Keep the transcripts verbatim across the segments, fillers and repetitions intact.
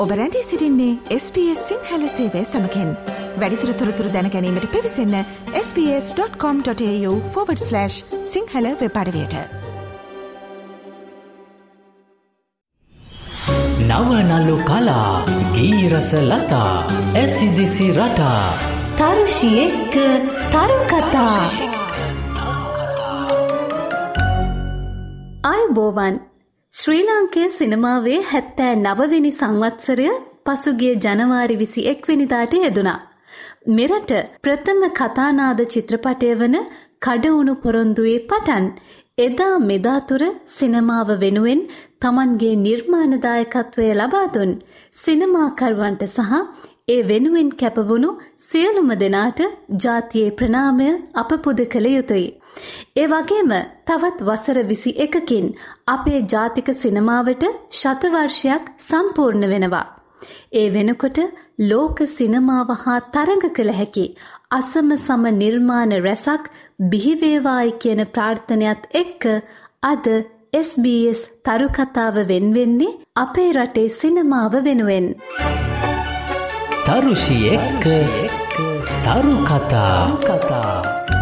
ඔබ රැඳී සිටින්නේ එස් බී එස් සිංහල සේවය සමගින්. වැඩිදුර තොරතුරු දැන ගැනීමට පිවිසන්න S B S dot com dot AU forward slash Sinhala web අඩවියට. නව නලු කලා ගී රස ලතා ඇසිදිසි රටා තරුෂි එක්ක තරු කතා. ආයුබෝවන්. ශ්‍රී ලාංකේය සිනමාවේ හැත්තෑ නවවෙනි සංවත්සරය පසුගිය ජනවාරි විසි එක් වෙනිදාට යෙදුණා. මෙරට ප්‍රථම කතානාද චිත්‍රපටය වන කඩවුණු පොරොන්දුවේ පටන් එදා මෙදා තුර සිනමාව වෙනුවෙන් තමන්ගේ නිර්මාණදායකත්වය ලබා දුන් සිනමාකරුවන්ට සහ ඒ වෙනුවෙන් කැපවුණු සියලුම දෙනාට ජාතියේ ප්‍රණාමය අප පුද කළ යුතුයි. ඒ වගේම තවත් වසර විසි එකකින් අපේ ජාතික සිනමාවට ශතවර්ෂයක් සම්පූර්ණ වෙනවා. ඒ වෙනකොට ලෝක සිනමාව හා තරඟ කළ හැකි අසම සම නිර්මාණ රැසක් බිහිවේවායි කියන ප්‍රාර්ථනයත් එක්ක අද එස් බී එස් තරු කතාව වෙන්වෙන්නේ අපේ රටේ සිනමාව වෙනුවෙන්. තරුෂි එක්ක තරු කතා.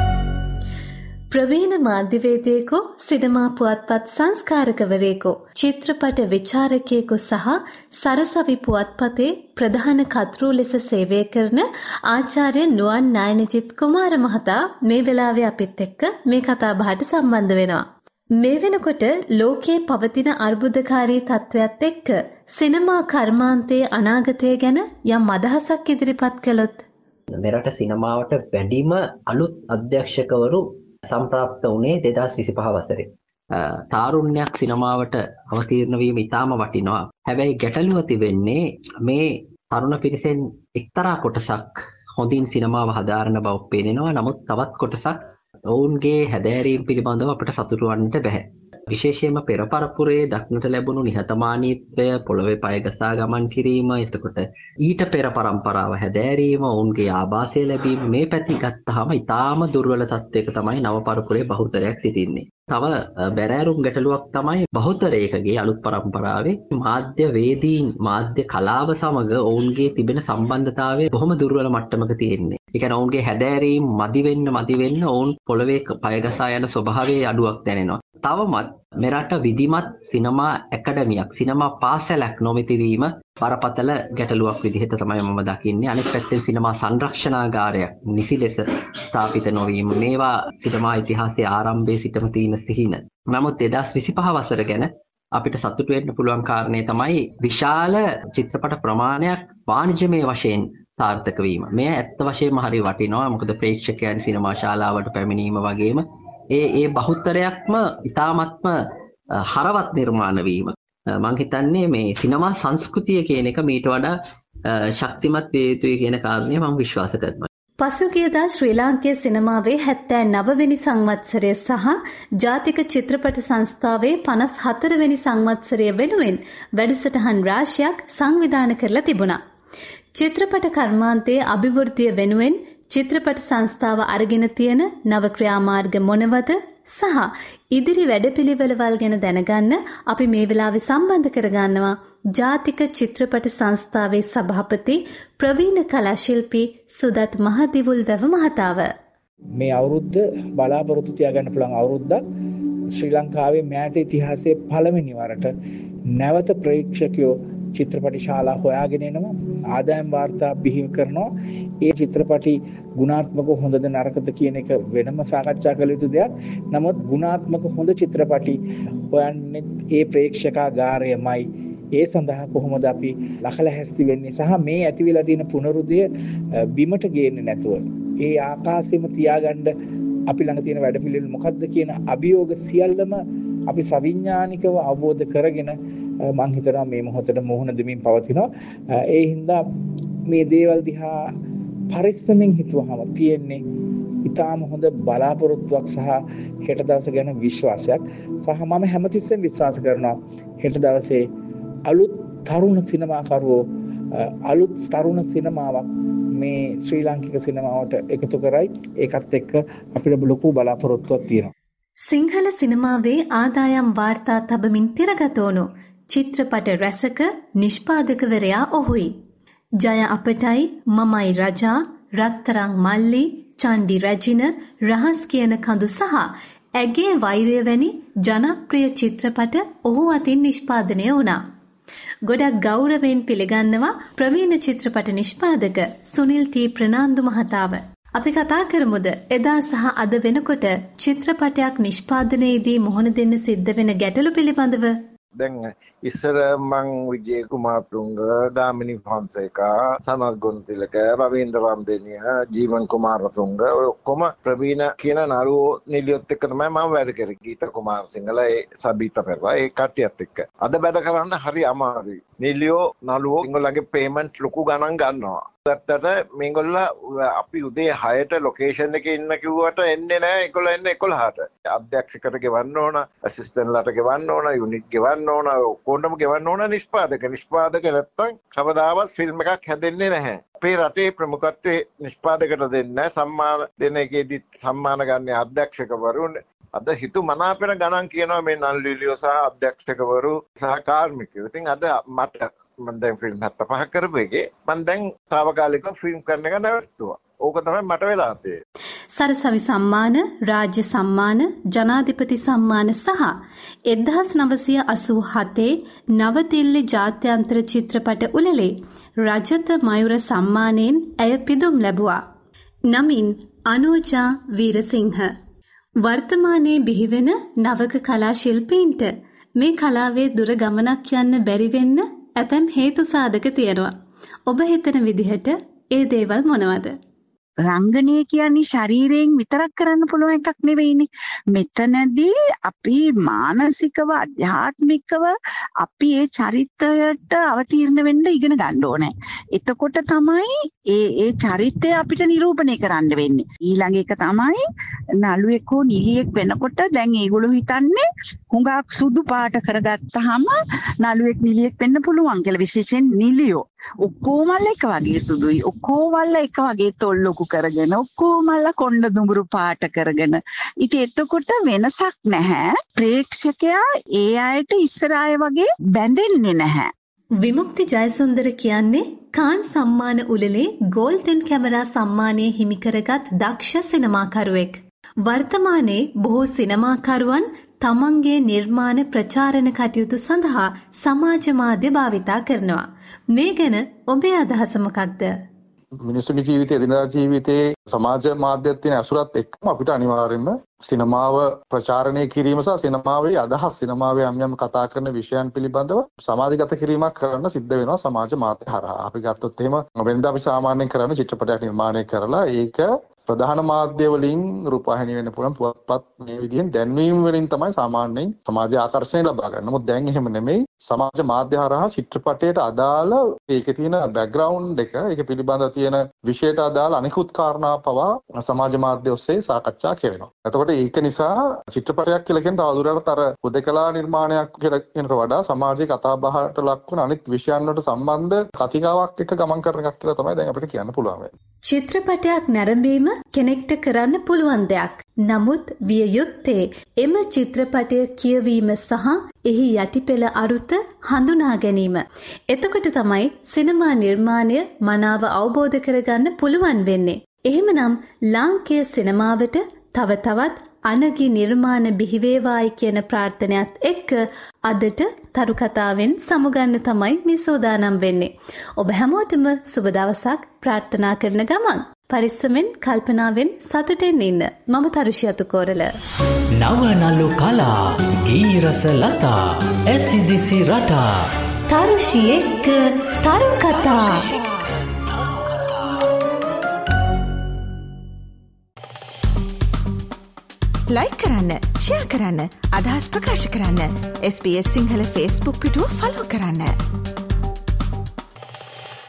ප්‍රවීණ මාධ්‍යවේදියෙකු, සිනමා පුවත්පත් සංස්කාරකවරයෙකු, චිත්‍රපට විචාරකයෙකු සහ සරසවි පුවත්පතේ ප්‍රධාන කර්තෘ ලෙස සේවය කරන ආචාර්ය නුවන් නායනජිත් කුමාර මහතා මේ වෙලාවේ අපිත් එක්ක මේ කතා බහට සම්බන්ධ වෙනවා. මේ වෙනකොට ලෝකයේ පවතින අර්බුදකාරී තත්ත්වයක් එක්ක සිනමා කර්මාන්තයේ අනාගතය ගැන යම් අදහසක් ඉදිරිපත් කළොත්. මෙරට සිනමාවට වැඩිම අලුත් අධ්‍යක්ෂකවරු සම්ප්‍රාප්ත වුණේ දෙදාස් විසිපහ වසරේ. තාරුණ්‍යයක් සිනමාවට අවතීර්ණ වීම ඉතාම වටිනවා. හැබැයි ගැටලුව තිබෙන්නේ මේ තරුණ පිරිසෙන් එක්තරා කොටසක් හොඳින් සිනමාව හදාරන බව පේනවා. නමුත් තවත් කොටසක් ඔවුන්ගේ හැදෑරීම් පිළිබඳව අපට සතුටු වන්නට බැහැ. විශේෂයෙන්ම පෙර පරපුරේ දක්නට ලැබුණු නිහතමානීත්වය, පොළවේ පය ගසා ගමන් කිරීම, එතකොට ඊට පෙර පරම්පරාව හැදෑරීම, ඔවුන්ගේ ආభాසය ලැබීම, මේ පැති ගත්තාම ඉතාම දුර්වල තත්ත්වයක තමයි නව පරපුරේ බහුතරයක් සිටින්නේ. තව බැරෑරුම් ගැටලුවක් තමයි බහුතරයකගේ අලුත් පරම්පරාවේ මාධ්‍ය වේදීන්, මාධ්‍ය කලාව සමග ඔවුන්ගේ තිබෙන සම්බන්ධතාවය බොහොම දුර්වල මට්ටමක තියෙන්නේ. ඒ කියන්නේ ඔවුන්ගේ හැදෑරීම් මදි වෙන්න මදි වෙන්න ඔවුන් පොළවේ පය ගසා යන ස්වභාවයේ අඩුවක් දැනෙනවා. තවමත් මෙරට විධිමත් සිනමා ඇකඩමියක්, සිනමා පාසලක් නොමැති වීම බරපතල ගැටලුවක් විදිහට තමයි මම දකින්නේ. අනෙක් පැත්තෙන් සිනමා සංරක්ෂණාගාරයක් නිසි ලෙස ස්ථාපිත නොවීම, මේවා සිනමා ඉතිහාසයේ ආරම්භයේ සිටම තියෙන සිහින. නමුත් දෙදාස් විසිපහ වසර ගැන අපිට සතුටු වෙන්න පුළුවන් කාරණේ තමයි විශාල චිත්‍රපට ප්‍රමාණයක් වාණිජමය වශයෙන් සාර්ථක වීම. මේ ඇත්ත වශයෙන්ම හරි වටිනවා. මොකද ප්‍රේක්ෂකයන් සිනමා ශාලාවට පැමිණීම වගේම ඒ ඒ බහුතරයක්ම ඉතාමත්ම හරවත් නිර්මාණ වීම. මම හිතන්නේ මේ සිනමා සංස්කෘතිය කියන එක මීට වඩා ශක්තිමත් විය යුතුයි කියන කාරණය මම විශ්වාස කරනවා. පසුගියදා ශ්‍රී ලාංකේය සිනමාවේ හැත්තෑ නවවෙනි සංවත්සරය සහ ජාතික චිත්‍රපට සංස්ථාවේ පනස් හතරවෙනි සංවත්සරය වෙනුවෙන් වැඩසටහන් රාශියක් සංවිධානය කරලා තිබුණා. චිත්‍රපට කර්මාන්තයේ අභිවෘද්ධිය වෙනුවෙන් චිත්‍රපට සංස්ථාව අරගෙන තියෙන නව ක්‍රියාමාර්ග මොනවද සහ ඉදිරි වැඩපිළිවෙළවල් ගැන දැනගන්න අපි මේ වෙලාවේ සම්බන්ධ කරගන්නවා ජාතික චිත්‍රපට සංස්ථාවේ සභාපති ප්‍රවීණ කලා ශිල්පී සුදත් මහදිවුල් වැව මහතාව. මේ අවුරුද්ද බලාපොරොත්තු තියාගන්න පුළුවන් අවුරුද්දක්. ශ්‍රී ලංකාවේ මෑත ඉතිහාසයේ පළවෙනි වරට නැවත ප්‍රේක්ෂකයෝ චිත්‍රපට ශාලා හොයාගෙන එනවා, ආදායම් වාර්තා බිහි කරනවා. ඒ චිත්‍රපටි ගුණාත්මක හොඳද නරකද කියන එක වෙනම සාකච්ඡා කළ යුතු දෙයක්. නමුත් ගුණාත්මක හොඳ චිත්‍රපටි හොයන්නේ ඒ ප්‍රේක්ෂකාගාරයමයි. ඒ සඳහා කොහොමද අපි ලකලැහැස්ති වෙන්නේ සහ මේ ඇති වෙලා තියෙන පුනරුදය බිමට ගේන්නේ නැතුව ඒ ආකාශෙම තියාගන්න අපි ළඟ තියෙන වැඩපිළිවෙල මොකක්ද කියන අභියෝග සියල්ලම අපි සවිඥානිකව අවබෝධ කරගෙන මම හිතනවා මේ මොහොතේ මොහොන දෙමින් පවතිනවා. ඒ හින්දා මේ දේවල් දිහා පරිස්සමෙන් හිතුවහම තියෙන්නේ ඊටාම හොඳ බලාපොරොත්තුවක් සහ හෙට දවස ගැන විශ්වාසයක්. සහ මම හැමතිස්සෙම විශ්වාස කරනවා හෙට දවසේ අලුත් තරුණ සිනමාකරුවෝ අලුත් තරුණ සිනමාවක් මේ ශ්‍රී ලාංකික සිනමාවට එකතු කරයි. ඒකත් එක්ක අපිට ලොකු බලාපොරොත්තුවක් තියෙනවා. සිංහල සිනමාවේ ආදායම් වාර්තා තබමින් තිරගත වුණු චිත්‍රපට රැසක නිෂ්පාදකවරයා ඔහුයි. ජය අපටයි, මමයි රජා, රත්තරං මල්ලි, චණ්ඩි රැජින, රහස් කියන කඳු සහ ඇගේ වෛරය වැනි ජනප්‍රිය චිත්‍රපට ඔහු අතින් නිෂ්පාදනය වුණා. ගොඩක් ගෞරවයෙන් පිළිගන්නවා ප්‍රවීණ චිත්‍රපට නිෂ්පාදක සුනිල් ටී ප්‍රනාන්දු මහතාව. අපි කතා කරමුද එදා සහ අද වෙනකොට චිත්‍රපටයක් නිෂ්පාදනයේදී මුහුණ දෙන්න සිද්ධ වෙන ගැටලු පිළිබඳව? දැන් ඉස්සර මං විජේ කුමාරතුංග, ගාමිණී ෆොන්සේකා, සනත් ගුණතිලක, රවීන්ද්‍ර රන්දෙනිය, ජීවන් කුමාරතුංග ඔය ඔක්කොම ප්‍රවීණ කියන නළුවෝ නිලියොත් එක්ක තමයි මම වැඩ කරේ. ගීත කුමාරසිංහල, ඒ සබීත පෙරේරා, ඒ කට්ටියත් එක්ක. අද වැඩ කරන්න හරි අමාරුයි. නිලියෝ නළුවෝ ඒගොල්ලන්ගේ පේමන්ට් ලොකු ගණන් ගන්නවා. ඇත්තට මේගොල්ල අපි උදේ හයට ලොකේෂන් එකේ ඉන්න කිව්වට එන්නේ නැහැ. ඒගොල්ලෝ එන්නේ එකොළහට. අධ්‍යක්ෂකට ගෙවන්න ඕන, ඇසිස්ටන්ට්ලාට ගෙවන්න ඕන, යුනිට් ගෙවන්න ඕන, කොණ්ඩම ගෙවන්න ඕන නිෂ්පාදක. නිෂ්පාදක නැත්තම් කවදාවත් ෆිල්ම් එකක් හැදෙන්නේ නැහැ. අපේ රටේ ප්‍රමුඛත්වයේ නිෂ්පාදකට දෙන්නේ සම්මාන දෙන එකේදී සම්මාන ගන්න අධ්‍යක්ෂකවරුන් අද හිතු මනාපෙන ගණන් කියනවා මේ නල්ලිලියෝ සහ අධ්‍යක්ෂකවරු සහ කාර්මිකයෝ. ඉතින් අද මට මම දැන් ෆිල්ම් හත පහක් කරපු එකේ මම දැන් తాවකාලිකව ෆිල්ම් කරන එක නවත්තුවා. ඕක තමයි මට වෙලා තියෙන්නේ. සරසවි සම්මාන, රාජ්‍ය සම්මාන, ජනාධිපති සම්මාන සහ එක්දහස් නවසිය අසූ හතේ නවදිල්ලි ජාත්‍යන්තර චිත්‍රපට උළෙලේ රජත මයුර සම්මානයෙන් ඇය පිදුම් ලැබුවා. නමින් අනෝජා වීරසිංහ. වර්තමානයේ බිහිවෙන නවක කලා ශිල්පීන්ට මේ කලාවේ දුර ගමනක් යන්න බැරි වෙන්න ඇතැම් හේතු සාධක තියෙනවා. ඔබ හිතන විදිහට ඒ දේවල් මොනවද? රංගනය කියන්නේ ශරීරයෙන් විතරක් කරන්න පුළුවන් එකක් නෙවෙයිනේ. මෙතනදී අපි මානසිකව, අධ්‍යාත්මිකව අපි ඒ චරිතයට අවතීර්ණ වෙන්න ඉගෙන ගන්න ඕනේ. එතකොට තමයි ඒ ඒ චරිතය අපිට නිරූපණය කරන්න වෙන්නේ. ඊළඟ එක තමයි නළුවෙක් හෝ නිලියෙක් වෙනකොට දැන් ඒගොල්ලෝ හිතන්නේ හුඟක් සුදු පාට කරගත්තාම නළුවෙක් නිලියෙක් වෙන්න පුළුවන් කියලා. විශේෂයෙන් නිලියෝ ඔක්කොමල්ල එක වගේ සුදුයි, ඔක්කොමල්ල එක වගේ තොල්ලොකු කරගෙන, ඔක්කොමල්ල කොණ්ඩ දුඹුරු පාට කරගෙන. ඉතින් එතකොට වෙනසක් නැහැ. ප්‍රේක්ෂකයා ඒ අයට ඉස්සර අය වගේ බැඳෙන්නේ නැහැ. විමුක්ති ජයසුන්දර කියන්නේ කාන් සම්මාන උළෙලේ ගෝල්ඩන් කැමරා සම්මානය හිමි කරගත් දක්ෂ සිනමාකරුවෙක්. වර්තමානයේ බොහෝ සිනමාකරුවන් තමන්ගේ නිර්මාණ ප්‍රචාරණ කටයුතු සඳහා සමාජ මාධ්‍ය භාවිතා කරනවා. මේ ගැන ඔබේ අදහස මොකක්ද? මිනිස්සුගේ ජීවිතයේ, එදිනදා ජීවිතයේ සමාජ මාධ්‍යත් තියෙන අසුරත් එක්කම අපිට අනිවාර්යයෙන්ම සිනමාව ප්‍රචාරණය කිරීම සහ සිනමාවේ අදහස්, සිනමාවේ යම් යම් කතා කරන විෂයන් පිළිබඳව සමාජගත කිරීමක් කරන්න සිද්ධ වෙනවා සමාජ මාධ්‍ය හරහා. අපි ගත්තොත් එහෙම වෙනදා අපි සාමාන්‍යයෙන් කරන චිත්‍රපටයක් නිර්මාණය කරලා ඒක ප්‍රධාන මාධ්‍ය වලින් රූපවාහිනිය වෙන්න පුළුවන්, පුවත්පත්, මේ විදිහෙන් දැන්වීම වලින් තමයි සාමාන්‍යයෙන් සමාජ ආකර්ෂණය ලබා ගන්න. නමුත් දැන් එහෙම නෙමෙයි. සමාජ මාධ්‍ය හරහා චිත්‍රපටයට අදාළ ඒකේ තියෙන බෑග්ග්‍රවුන්ඩ් එක, ඒක පිළිබඳව තියෙන විෂයට අදාළ අනිකුත් කාරණා පවා සමාජ මාධ්‍ය ඔස්සේ සාකච්ඡා කෙරෙනවා. එතකොට ඒක නිසා චිත්‍රපටයක් කියලා කියන තවදුරටත් අර හුදකලා නිර්මාණයක් කියලා කියනට වඩා සමාජයේ කතා බහට ලක් වන අනිත් විෂයන් වලට සම්බන්ධ කතිකාවක් එක්ක ගමන් කරන එකක් කියලා තමයි දැන් අපිට කියන්න පුළුවන්. චිත්‍රපටයක් නැරඹීම කෙනෙක්ට කරන්න පුළුවන් දෙයක්. නමුත් විය යුත්තේ එම චිත්‍රපටය කියවීම සහ එහි යටිපෙළ අරුත හඳුනා ගැනීම. එතකොට තමයි සිනමා නිර්මාණය මනාව අවබෝධ කරගන්න පුළුවන් වෙන්නේ. එහෙමනම් ලාංකේය සිනමාවට තව තවත් අනගි නිර්මාණ බිහිවේවායි කියන ප්‍රාර්ථනයත් එක්ක අදට තරු කතාවෙන් සමුගන්න තමයි මේ සූදානම් වෙන්නේ. ඔබ හැමෝටම සුබ දවසක් ප්‍රාර්ථනා කරන ගමන් පරිස්සමෙන්, කල්පනාවෙන්, සතුටෙන් ඉන්න. මම තරුෂියතු කෝරළ. නව නලු කලා ගී රස ලතා ඇසිදිසි රටා තරුෂි එක්ක තරු කතා. ලයික් කරන්න, ෂෙයා කරන්න, අදහස් ප්‍රකාශ කරන්න. S B S Sinhala Facebook පිටුව ෆලෝ කරන්න.